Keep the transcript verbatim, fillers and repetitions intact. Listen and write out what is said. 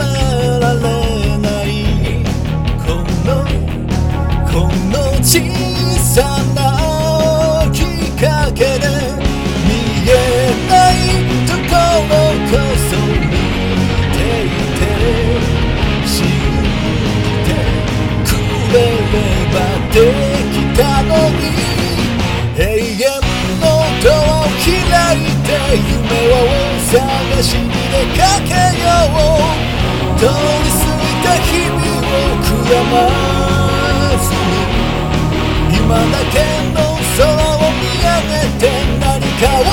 められないこのこの小さなきっかけで見えないところこそ見ていて信じてくれればできたのに永遠のドアを開いて夢を探しに出かけよう通り過ぎた日々を悔やまずに今だけの空を見上げて何かを